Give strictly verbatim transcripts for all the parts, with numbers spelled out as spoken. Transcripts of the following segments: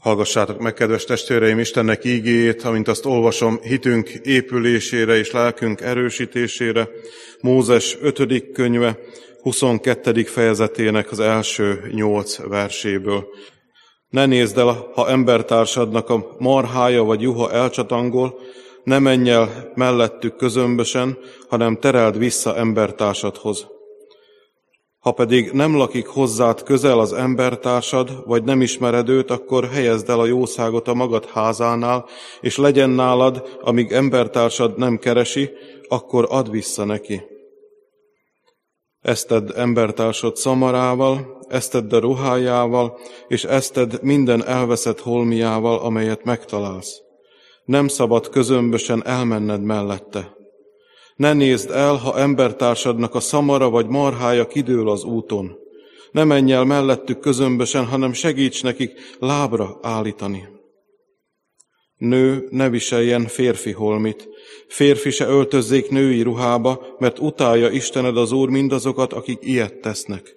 Hallgassátok meg, kedves testvéreim, Istennek ígéjét, amint azt olvasom, hitünk épülésére és lelkünk erősítésére, Mózes ötödik könyve, huszonkettedik fejezetének az első nyolc verséből. Ne nézd el, ha embertársadnak a marhája vagy juha elcsatangol, ne menj el mellettük közömbösen, hanem tereld vissza embertársadhoz. Ha pedig nem lakik hozzád közel az embertársad, vagy nem ismered őt, akkor helyezd el a jószágot a magad házánál, és legyen nálad, amíg embertársad nem keresi, akkor add vissza neki. Ezt tedd embertársad szamarával, ezt tedd a ruhájával, és ezt tedd minden elveszett holmiával, amelyet megtalálsz. Nem szabad közömbösen elmenned mellette. Ne nézd el, ha embertársadnak a szamara vagy marhája kidől az úton. Ne menj el mellettük közömbösen, hanem segíts nekik lábra állítani. Nő ne viseljen férfi holmit, férfi se öltözzék női ruhába, mert utálja Istened az Úr mindazokat, akik ilyet tesznek.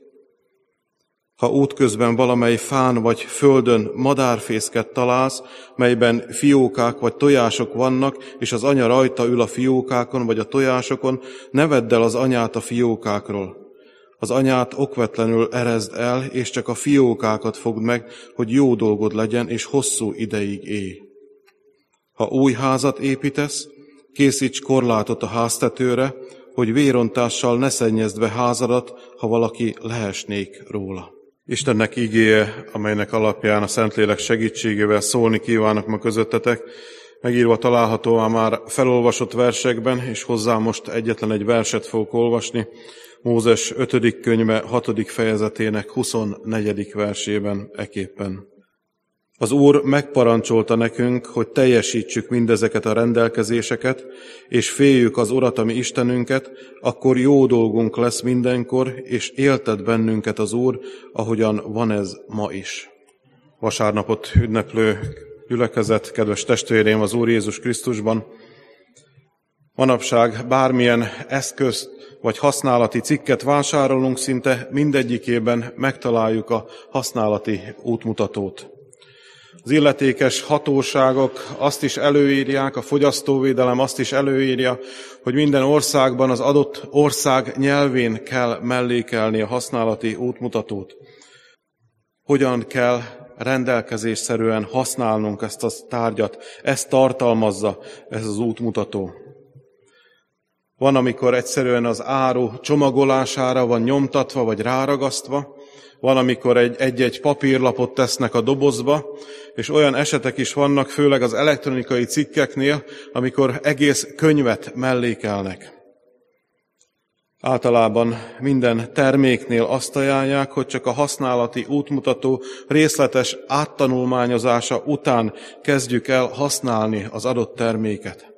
Ha útközben valamely fán vagy földön madárfészket találsz, melyben fiókák vagy tojások vannak, és az anya rajta ül a fiókákon vagy a tojásokon, ne vedd el az anyát a fiókákról. Az anyát okvetlenül erezd el, és csak a fiókákat fogd meg, hogy jó dolgod legyen, és hosszú ideig élj. Ha új házat építesz, készíts korlátot a háztetőre, hogy vérontással ne szennyezd be házadat, ha valaki leesnék róla. Istennek ígéje, amelynek alapján a Szentlélek segítségével szólni kívánok ma közöttetek, megírva található már felolvasott versekben, és hozzá most egyetlen egy verset fogok olvasni, Mózes ötödik könyve hatodik fejezetének huszonnegyedik versében eképpen. Az Úr megparancsolta nekünk, hogy teljesítsük mindezeket a rendelkezéseket, és féljük az Urat, ami Istenünket, akkor jó dolgunk lesz mindenkor, és éltet bennünket az Úr, ahogyan van ez ma is. Vasárnapot ünneplő gyülekezet, kedves testvéreim az Úr Jézus Krisztusban, manapság bármilyen eszközt vagy használati cikket vásárolunk, szinte mindegyikében megtaláljuk a használati útmutatót. Az illetékes hatóságok azt is előírják, a fogyasztóvédelem azt is előírja, hogy minden országban az adott ország nyelvén kell mellékelni a használati útmutatót. Hogyan kell rendelkezésszerűen használnunk ezt a tárgyat, ezt tartalmazza ez az útmutató. Van, amikor egyszerűen az áru csomagolására van nyomtatva vagy ráragasztva, van, amikor egy, egy-egy papírlapot tesznek a dobozba, és olyan esetek is vannak, főleg az elektronikai cikkeknél, amikor egész könyvet mellékelnek. Általában minden terméknél azt ajánlják, hogy csak a használati útmutató részletes áttanulmányozása után kezdjük el használni az adott terméket.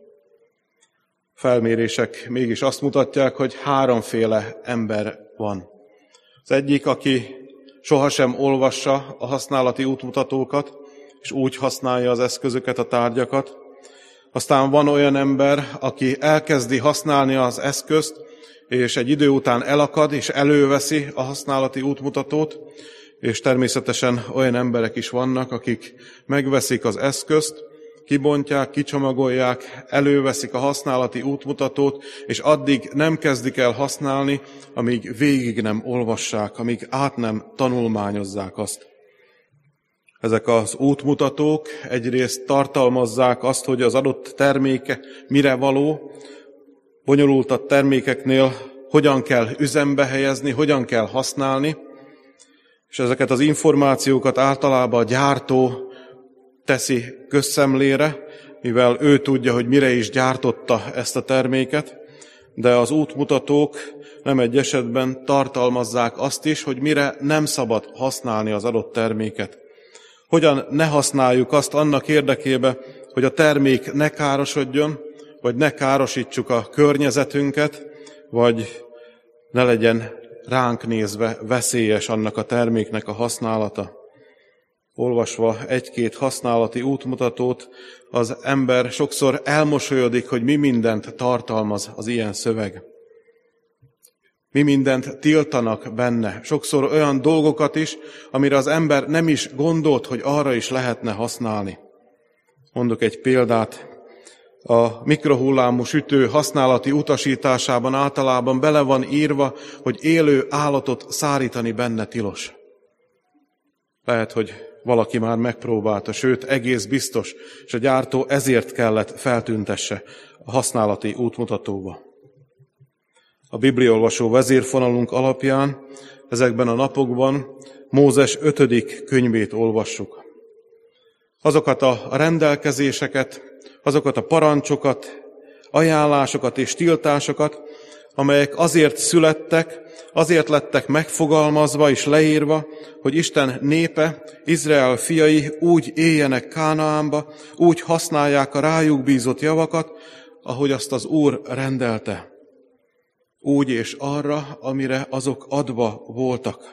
Felmérések mégis azt mutatják, hogy háromféle ember van. Az egyik, aki sohasem olvassa a használati útmutatókat, és úgy használja az eszközöket, a tárgyakat. Aztán van olyan ember, aki elkezdi használni az eszközt, és egy idő után elakad, és előveszi a használati útmutatót, és természetesen olyan emberek is vannak, akik megveszik az eszközt, kibontják, kicsomagolják, előveszik a használati útmutatót, és addig nem kezdik el használni, amíg végig nem olvassák, amíg át nem tanulmányozzák azt. Ezek az útmutatók egyrészt tartalmazzák azt, hogy az adott terméke mire való, bonyolultabb termékeknél hogyan kell üzembe helyezni, hogyan kell használni, és ezeket az információkat általában a gyártó teszi közszemlére, mivel ő tudja, hogy mire is gyártotta ezt a terméket, de az útmutatók nem egy esetben tartalmazzák azt is, hogy mire nem szabad használni az adott terméket. Hogyan ne használjuk azt annak érdekébe, hogy a termék ne károsodjon, vagy ne károsítsuk a környezetünket, vagy ne legyen ránk nézve veszélyes annak a terméknek a használata. Olvasva egy-két használati útmutatót, az ember sokszor elmosolyodik, hogy mi mindent tartalmaz az ilyen szöveg. Mi mindent tiltanak benne. Sokszor olyan dolgokat is, amire az ember nem is gondolt, hogy arra is lehetne használni. Mondok egy példát. A mikrohullámú sütő használati utasításában általában bele van írva, hogy élő állatot szárítani benne tilos. Lehet, hogy valaki már megpróbálta, sőt, egész biztos, és a gyártó ezért kellett feltüntesse a használati útmutatóba. A bibliaolvasó vezérfonalunk alapján ezekben a napokban Mózes ötödik könyvét olvassuk. Azokat a rendelkezéseket, azokat a parancsokat, ajánlásokat és tiltásokat, amelyek azért születtek, azért lettek megfogalmazva és leírva, hogy Isten népe, Izrael fiai úgy éljenek Kánaánba, úgy használják a rájuk bízott javakat, ahogy azt az Úr rendelte. Úgy és arra, amire azok adva voltak,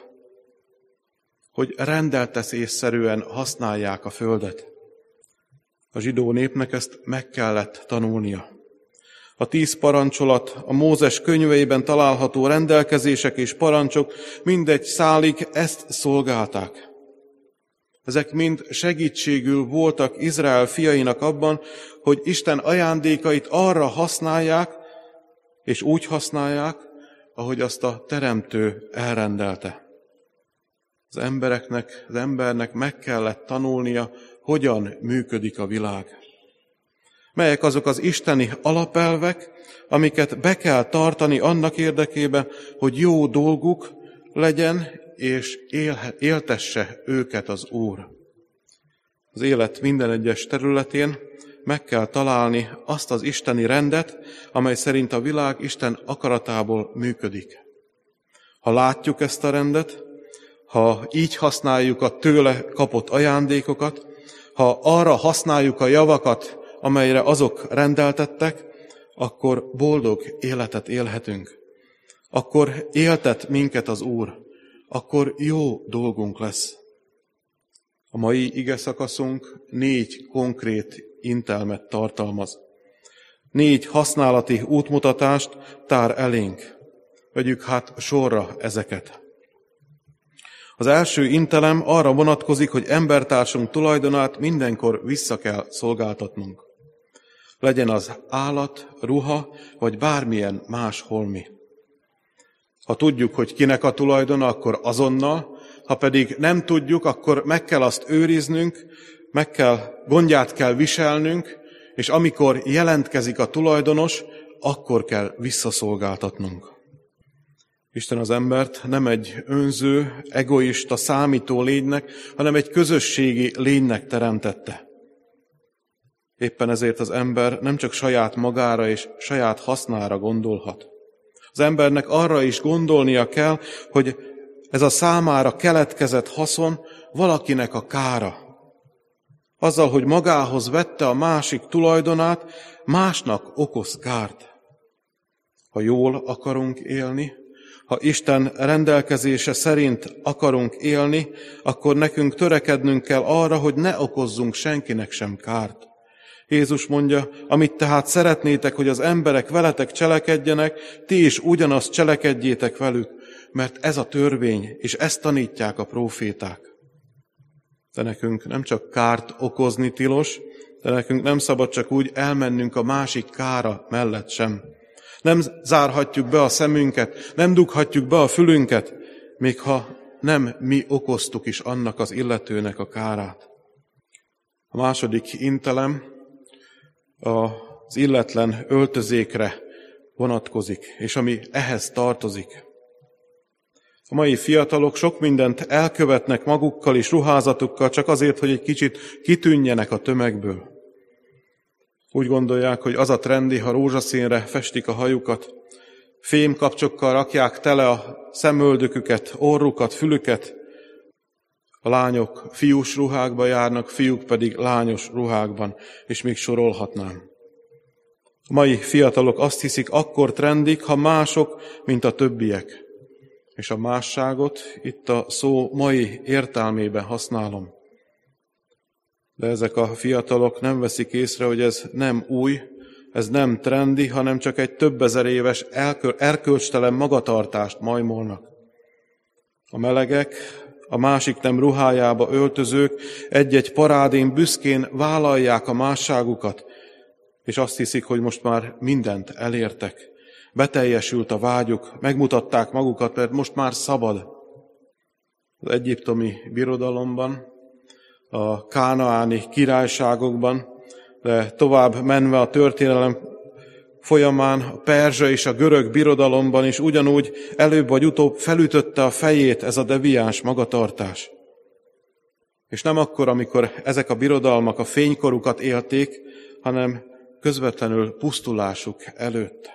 hogy rendeltetésszerűen használják a földet. A zsidó népnek ezt meg kellett tanulnia. A tíz parancsolat, a Mózes könyveiben található rendelkezések és parancsok mindegy szálig ezt szolgálták. Ezek mind segítségül voltak Izrael fiainak abban, hogy Isten ajándékait arra használják, és úgy használják, ahogy azt a Teremtő elrendelte. Az embereknek, az embernek meg kellett tanulnia, hogyan működik a világ. Melyek azok az isteni alapelvek, amiket be kell tartani annak érdekében, hogy jó dolguk legyen, és élhet, éltesse őket az Úr. Az élet minden egyes területén meg kell találni azt az isteni rendet, amely szerint a világ Isten akaratából működik. Ha látjuk ezt a rendet, ha így használjuk a tőle kapott ajándékokat, ha arra használjuk a javakat, amelyre azok rendeltettek, akkor boldog életet élhetünk. Akkor éltet minket az Úr, akkor jó dolgunk lesz. A mai igeszakaszunk négy konkrét intelmet tartalmaz. Négy használati útmutatást tár elénk. Vegyük hát sorra ezeket. Az első intelem arra vonatkozik, hogy embertársunk tulajdonát mindenkor vissza kell szolgáltatnunk. Legyen az állat, ruha, vagy bármilyen más holmi. Ha tudjuk, hogy kinek a tulajdona, akkor azonnal, ha pedig nem tudjuk, akkor meg kell azt őriznünk, meg kell, gondját kell viselnünk, és amikor jelentkezik a tulajdonos, akkor kell visszaszolgáltatnunk. Isten az embert nem egy önző, egoista, számító lénynek, hanem egy közösségi lénynek teremtette. Éppen ezért az ember nem csak saját magára és saját hasznára gondolhat. Az embernek arra is gondolnia kell, hogy ez a számára keletkezett haszon valakinek a kára. Azzal, hogy magához vette a másik tulajdonát, másnak okoz kárt. Ha jól akarunk élni, ha Isten rendelkezése szerint akarunk élni, akkor nekünk törekednünk kell arra, hogy ne okozzunk senkinek sem kárt. Jézus mondja, amit tehát szeretnétek, hogy az emberek veletek cselekedjenek, ti is ugyanazt cselekedjétek velük, mert ez a törvény, és ezt tanítják a próféták. De nekünk nem csak kárt okozni tilos, de nekünk nem szabad csak úgy elmennünk a másik kára mellett sem. Nem zárhatjuk be a szemünket, nem dughatjuk be a fülünket, még ha nem mi okoztuk is annak az illetőnek a kárát. A második intelem az illetlen öltözékre vonatkozik, és ami ehhez tartozik. A mai fiatalok sok mindent elkövetnek magukkal és ruházatukkal csak azért, hogy egy kicsit kitűnjenek a tömegből. Úgy gondolják, hogy az a trendi, ha rózsaszínre festik a hajukat, fémkapcsokkal rakják tele a szemöldöküket, orrukat, fülüket. A lányok fiús ruhákba járnak, fiúk pedig lányos ruhákban, és még sorolhatnám. A mai fiatalok azt hiszik, akkor trendik, ha mások, mint a többiek. És a másságot itt a szó mai értelmében használom. De ezek a fiatalok nem veszik észre, hogy ez nem új, ez nem trendi, hanem csak egy több ezer éves erkölcstelen magatartást majmolnak. A melegek, a másik nem ruhájába öltözők egy-egy parádén büszkén vállalják a másságukat, és azt hiszik, hogy most már mindent elértek. Beteljesült a vágyuk, megmutatták magukat, mert most már szabad. Az egyiptomi birodalomban, a kánaáni királyságokban, de tovább menve a történelem folyamán a perzsa és a görög birodalomban is ugyanúgy előbb vagy utóbb felütötte a fejét ez a deviáns magatartás. És nem akkor, amikor ezek a birodalmak a fénykorukat élték, hanem közvetlenül pusztulásuk előtt.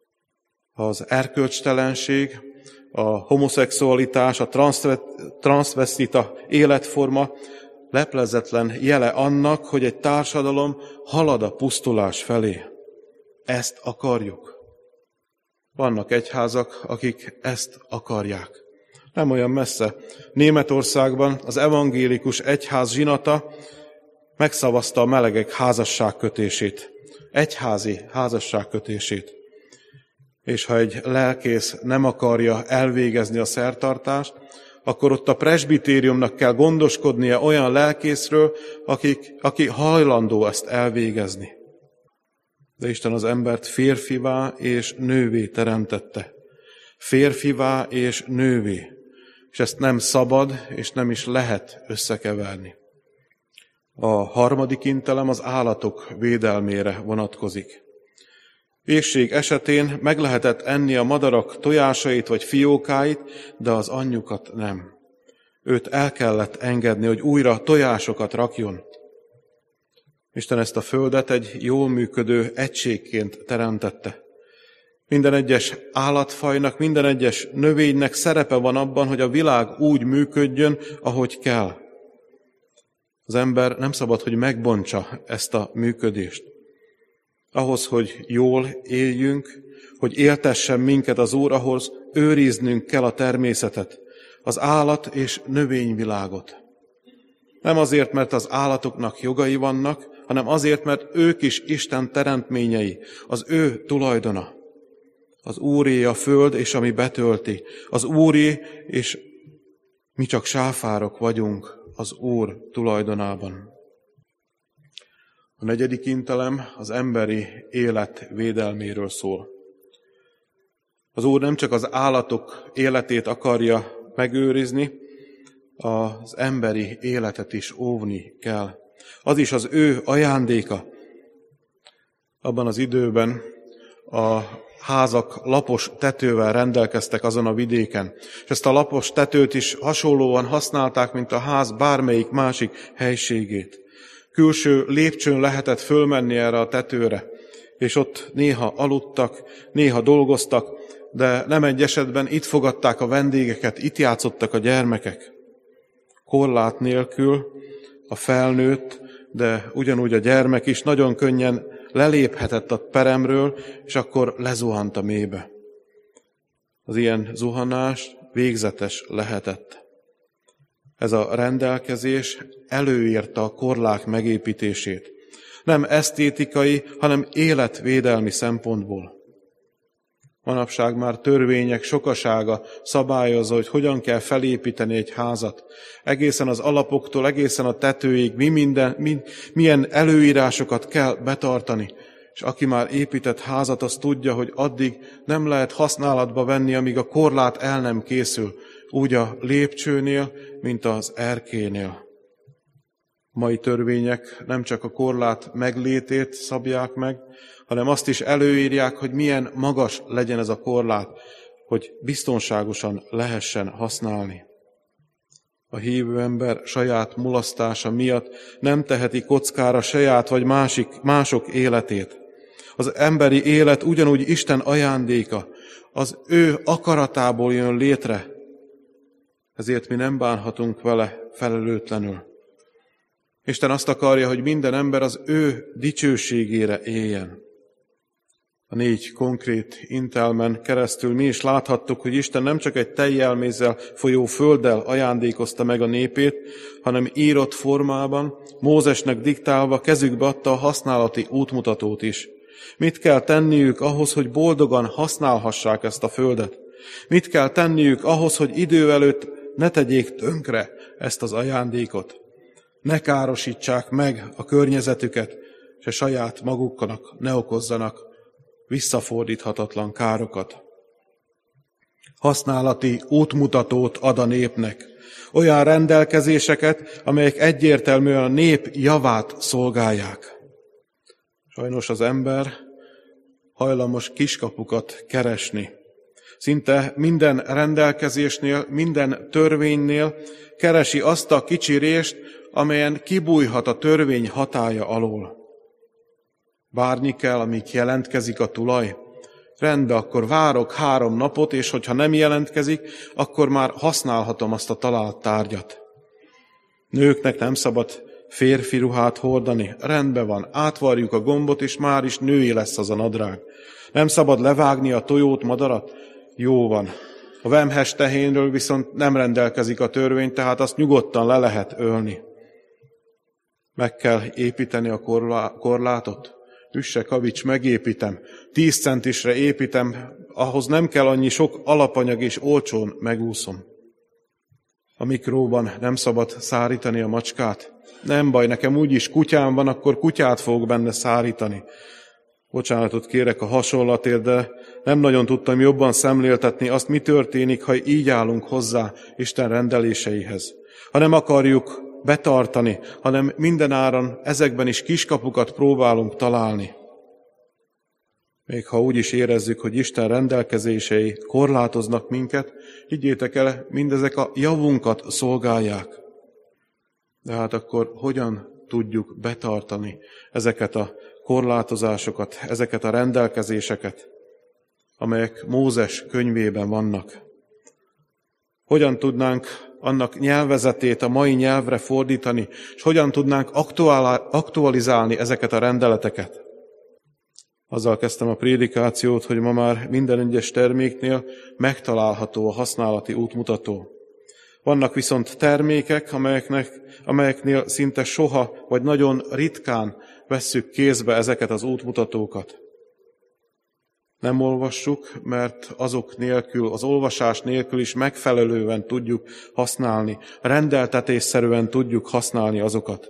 Az erkölcstelenség, a homoszexualitás, a transzvesztita életforma leplezetlen jele annak, hogy egy társadalom halad a pusztulás felé. Ezt akarjuk. Vannak egyházak, akik ezt akarják. Nem olyan messze. Németországban az evangélikus egyház zsinata megszavazta a melegek házasságkötését. Egyházi házasságkötését. És ha egy lelkész nem akarja elvégezni a szertartást, akkor ott a presbitériumnak kell gondoskodnia olyan lelkészről, akik, aki hajlandó ezt elvégezni. De Isten az embert férfivá és nővé teremtette. Férfivá és nővé. És ezt nem szabad, és nem is lehet összekeverni. A harmadik intelem az állatok védelmére vonatkozik. Éhség esetén meg lehetett enni a madarak tojásait vagy fiókáit, de az anyjukat nem. Őt el kellett engedni, hogy újra tojásokat rakjon. Isten ezt a földet egy jól működő egységként teremtette. Minden egyes állatfajnak, minden egyes növénynek szerepe van abban, hogy a világ úgy működjön, ahogy kell. Az ember nem szabad, hogy megbontsa ezt a működést. Ahhoz, hogy jól éljünk, hogy éltessen minket az Úr, ahhoz őriznünk kell a természetet, az állat és növényvilágot. Nem azért, mert az állatoknak jogai vannak, hanem azért, mert ők is Isten teremtményei, az ő tulajdona. Az Úré a föld, és ami betölti. Az Úré, és mi csak sáfárok vagyunk az Úr tulajdonában. A negyedik intelem az emberi élet védelméről szól. Az Úr nem csak az állatok életét akarja megőrizni, az emberi életet is óvni kell. Az is az ő ajándéka. Abban az időben a házak lapos tetővel rendelkeztek azon a vidéken, és ezt a lapos tetőt is hasonlóan használták, mint a ház bármelyik másik helységét. Külső lépcsőn lehetett fölmenni erre a tetőre, és ott néha aludtak, néha dolgoztak, de nem egy esetben itt fogadták a vendégeket, itt játszottak a gyermekek. Korlát nélkül a felnőtt, de ugyanúgy a gyermek is nagyon könnyen leléphetett a peremről, és akkor lezuhant a mélybe. Az ilyen zuhanás végzetes lehetett. Ez a rendelkezés előírta a korlák megépítését. Nem esztétikai, hanem életvédelmi szempontból. Manapság már törvények sokasága szabályozza, hogy hogyan kell felépíteni egy házat. Egészen az alapoktól, egészen a tetőig, mi minden, mi, milyen előírásokat kell betartani. És aki már épített házat, az tudja, hogy addig nem lehet használatba venni, amíg a korlát el nem készül. Úgy a lépcsőnél, mint az erkélynél. Mai törvények nem csak a korlát meglétét szabják meg, hanem azt is előírják, hogy milyen magas legyen ez a korlát, hogy biztonságosan lehessen használni. A hívő ember saját mulasztása miatt nem teheti kockára saját vagy másik, mások életét. Az emberi élet ugyanúgy Isten ajándéka, az ő akaratából jön létre, ezért mi nem bánhatunk vele felelőtlenül. Isten azt akarja, hogy minden ember az ő dicsőségére éljen. A négy konkrét intelmen keresztül mi is láthattuk, hogy Isten nem csak egy tejjelmézzel folyó földdel ajándékozta meg a népét, hanem írott formában, Mózesnek diktálva kezükbe adta a használati útmutatót is. Mit kell tenniük ahhoz, hogy boldogan használhassák ezt a földet? Mit kell tenniük ahhoz, hogy idő előtt ne tegyék tönkre ezt az ajándékot? Ne károsítsák meg a környezetüket, se saját maguknak ne okozzanak visszafordíthatatlan károkat. Használati útmutatót ad a népnek, olyan rendelkezéseket, amelyek egyértelműen a nép javát szolgálják. Sajnos az ember hajlamos kiskapukat keresni. Szinte minden rendelkezésnél, minden törvénynél keresi azt a kicsi rést, amelyen kibújhat a törvény hatálya alól. Várni kell, amíg jelentkezik a tulaj. Rendben, akkor várok három napot, és hogyha nem jelentkezik, akkor már használhatom azt a talált tárgyat. Nőknek nem szabad férfi ruhát hordani. Rendben van, átvarjuk a gombot, és már is női lesz az a nadrág. Nem szabad levágni a tojót, madarat? Jó van. A vemhes tehénről viszont nem rendelkezik a törvény, tehát azt nyugodtan le lehet ölni. Meg kell építeni a korlátot. Üsse, kavics, megépítem. Tíz centisre építem, ahhoz nem kell annyi sok alapanyag, és olcsón megúszom. A mikróban nem szabad szárítani a macskát. Nem baj, nekem úgyis kutyám van, akkor kutyát fogok benne szárítani. Bocsánatot kérek a hasonlatért, de nem nagyon tudtam jobban szemléltetni azt, mi történik, ha így állunk hozzá Isten rendeléseihez. Ha nem akarjuk betartani, hanem mindenáron ezekben is kiskapukat próbálunk találni. Még ha úgy is érezzük, hogy Isten rendelkezései korlátoznak minket, higgyétek el, mindezek a javunkat szolgálják. De hát akkor hogyan tudjuk betartani ezeket a korlátozásokat, ezeket a rendelkezéseket, amelyek Mózes könyvében vannak? Hogyan tudnánk annak nyelvezetét a mai nyelvre fordítani, és hogyan tudnánk aktualizálni ezeket a rendeleteket? Azzal kezdtem a prédikációt, hogy ma már minden egyes terméknél megtalálható a használati útmutató. Vannak viszont termékek, amelyeknek, amelyeknél szinte soha, vagy nagyon ritkán vesszük kézbe ezeket az útmutatókat. Nem olvassuk, mert azok nélkül, az olvasás nélkül is megfelelően tudjuk használni, rendeltetésszerűen tudjuk használni azokat.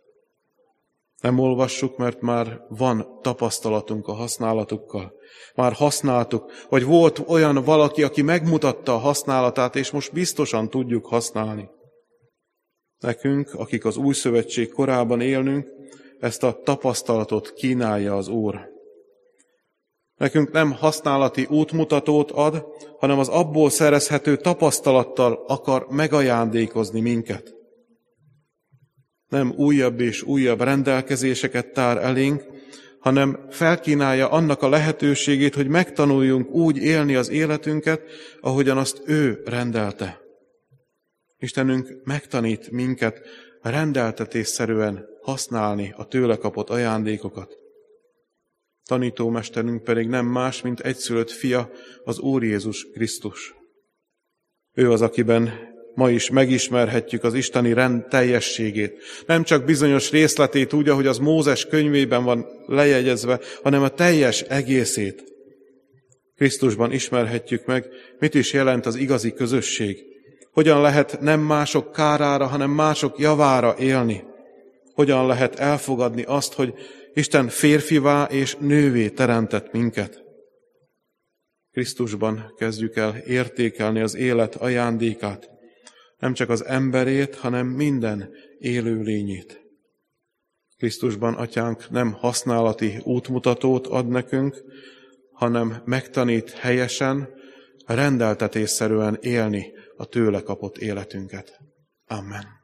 Nem olvassuk, mert már van tapasztalatunk a használatukkal. Már használtuk, vagy volt olyan valaki, aki megmutatta a használatát, és most biztosan tudjuk használni. Nekünk, akik az új szövetség korában élnünk, ezt a tapasztalatot kínálja az Úr. Nekünk nem használati útmutatót ad, hanem az abból szerezhető tapasztalattal akar megajándékozni minket. Nem újabb és újabb rendelkezéseket tár elénk, hanem felkínálja annak a lehetőségét, hogy megtanuljunk úgy élni az életünket, ahogyan azt ő rendelte. Istenünk megtanít minket rendeltetésszerűen használni a tőle kapott ajándékokat. Tanítómesterünk pedig nem más, mint egyszülött fia, az Úr Jézus Krisztus. Ő az, akiben ma is megismerhetjük az isteni rend teljességét. Nem csak bizonyos részletét úgy, ahogy az Mózes könyvében van lejegyezve, hanem a teljes egészét. Krisztusban ismerhetjük meg, mit is jelent az igazi közösség. Hogyan lehet nem mások kárára, hanem mások javára élni. Hogyan lehet elfogadni azt, hogy Isten férfivá és nővé teremtett minket. Krisztusban kezdjük el értékelni az élet ajándékát, nem csak az emberét, hanem minden élőlényét. Krisztusban Atyánk nem használati útmutatót ad nekünk, hanem megtanít helyesen, rendeltetésszerűen élni a tőle kapott életünket. Amen.